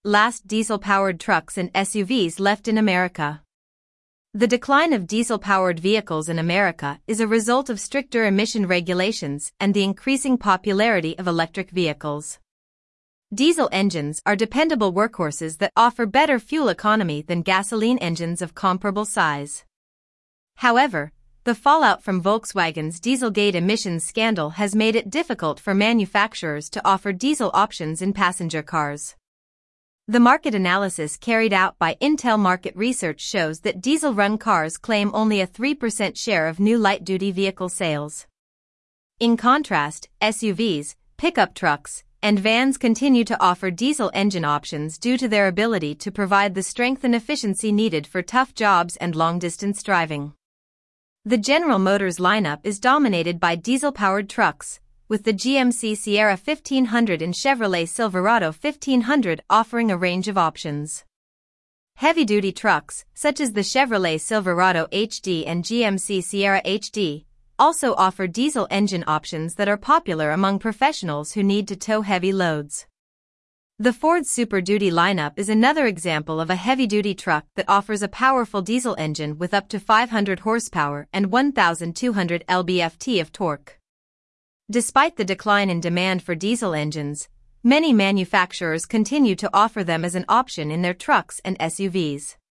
last diesel-powered trucks and SUVs left in America. The decline of diesel-powered vehicles in America is a result of stricter emission regulations and the increasing popularity of electric vehicles. Diesel engines are dependable workhorses that offer better fuel economy than gasoline engines of comparable size. However, the fallout from Volkswagen's Dieselgate emissions scandal has made it difficult for manufacturers to offer diesel options in passenger cars. The market analysis carried out by Intel Market Research shows that diesel-run cars claim only a 3% share of new light-duty vehicle sales. In contrast, SUVs, pickup trucks, and vans continue to offer diesel engine options due to their ability to provide the strength and efficiency needed for tough jobs and long-distance driving. The General Motors lineup is dominated by diesel-powered trucks, with the GMC Sierra 1500 and Chevrolet Silverado 1500 offering a range of options. Heavy-duty trucks, such as the Chevrolet Silverado HD and GMC Sierra HD, also offer diesel engine options that are popular among professionals who need to tow heavy loads. The Ford Super Duty lineup is another example of a heavy-duty truck that offers a powerful diesel engine with up to 500 horsepower and 1,200 lb-ft of torque. Despite the decline in demand for diesel engines, many manufacturers continue to offer them as an option in their trucks and SUVs.